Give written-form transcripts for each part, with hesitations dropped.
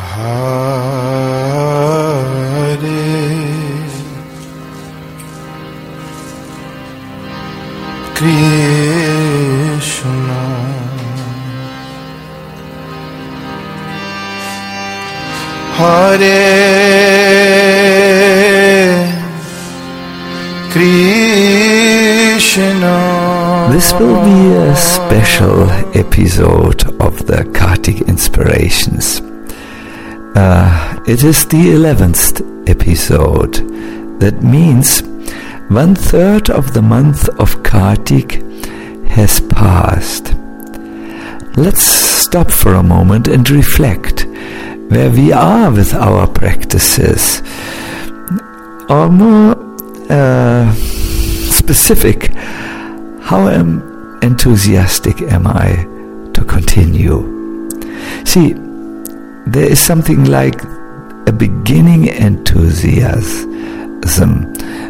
Krishna, Hare Krishna. This will be a special episode of the Kartik Inspirations. It is the 11th episode. That means 1/3 of the month of Kartik has passed. Let's stop for a moment and reflect where we are with our practices. Or more specific, how enthusiastic am I to continue? See, there is something like a beginning enthusiasm.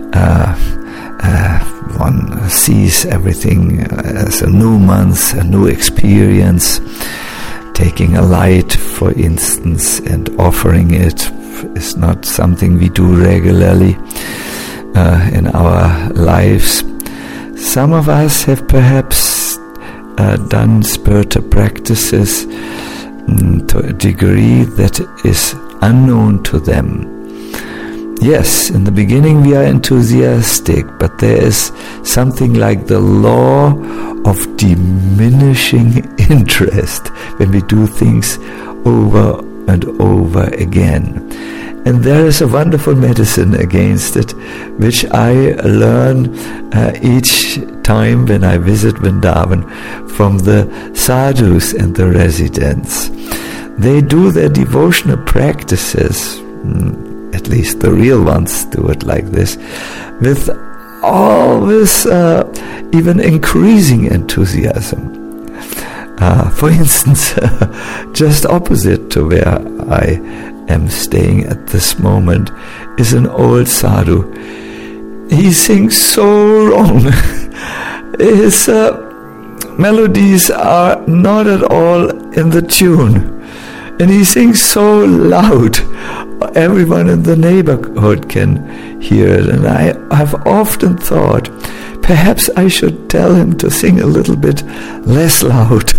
One sees everything as a new month, a new experience. Taking a light, for instance, and offering it is not something we do regularly in our lives. Some of us have perhaps done spiritual practices to a degree that is unknown to them. Yes, in the beginning we are enthusiastic, but there is something like the law of diminishing interest when we do things over and over again. And there is a wonderful medicine against it, which I learn each time when I visit Vrindavan from the sadhus and the residents. They do their devotional practices, at least the real ones do it like this, with always even increasing enthusiasm. For instance, just opposite to where I am staying at this moment is an old sadhu. He sings so wrong. His melodies are not at all in the tune. And he sings so loud, everyone in the neighborhood can hear it. And I have often thought, perhaps I should tell him to sing a little bit less loud,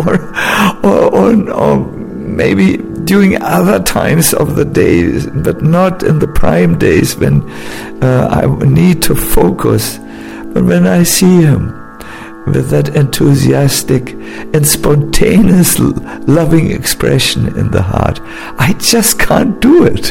or maybe during other times of the day, but not in the prime days when I need to focus. But when I see him with that enthusiastic and spontaneous loving expression in the heart, I just can't do it.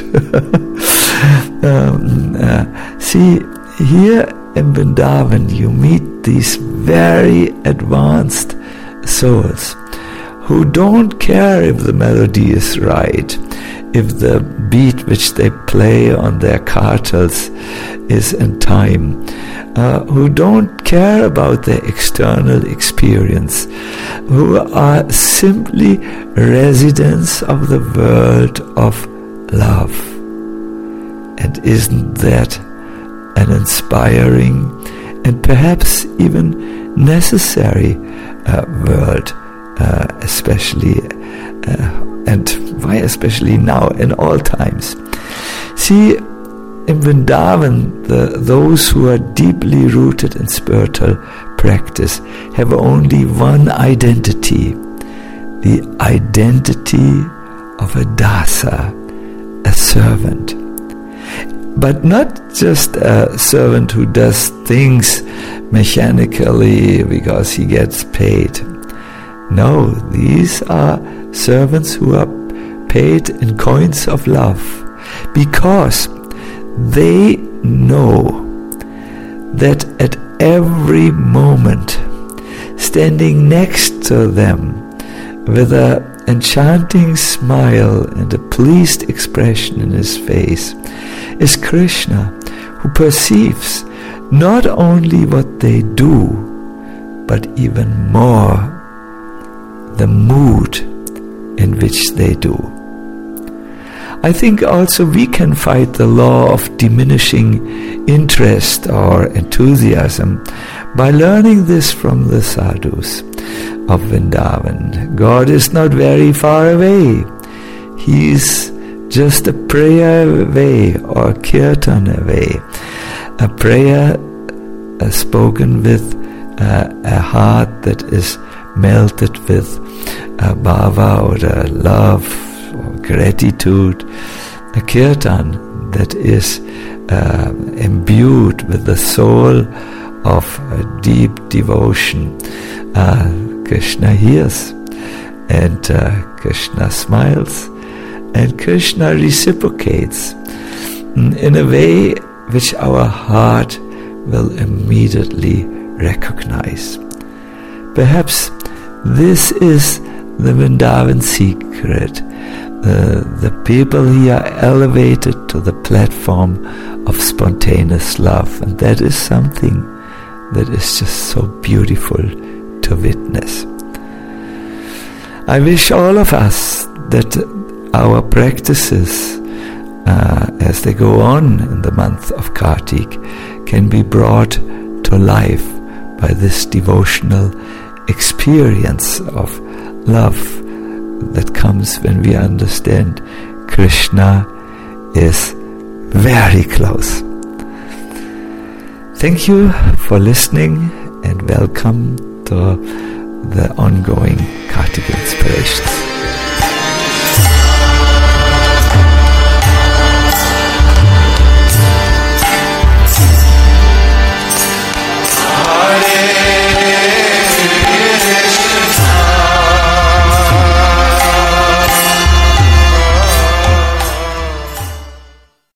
See, here in Vrindavan you meet these very advanced souls who don't care if the melody is right, if the beat which they play on their kartals is in time, who don't care about their external experience, who are simply residents of the world of love. And isn't that an inspiring and perhaps even necessary world, especially and why especially now in all times? See, in Vrindavan, those who are deeply rooted in spiritual practice have only one identity, the identity of a dasa, a servant. But not just a servant who does things mechanically because he gets paid. No, these are servants who are paid in coins of love, because they know that at every moment, standing next to them with an enchanting smile and a pleased expression in his face, is Krishna, who perceives not only what they do, but even more the mood in which they do. I think also we can fight the law of diminishing interest or enthusiasm by learning this from the sadhus of Vrindavan. God is not very far away. He is just a prayer away or kirtan away, a prayer spoken with a heart that is melted with bhava or love or gratitude, a kirtan that is imbued with the soul of deep devotion. Krishna hears, and Krishna smiles, and Krishna reciprocates in a way which our heart will immediately recognize. Perhaps this is the Vrindavan secret. The people here are elevated to the platform of spontaneous love, and that is something that is just so beautiful to witness. I wish all of us that our practices as they go on in the month of Kartik can be brought to life by this devotional experience of love that comes when we understand Krishna is very close. Thank you for listening, and welcome to the ongoing Kartik Inspirations.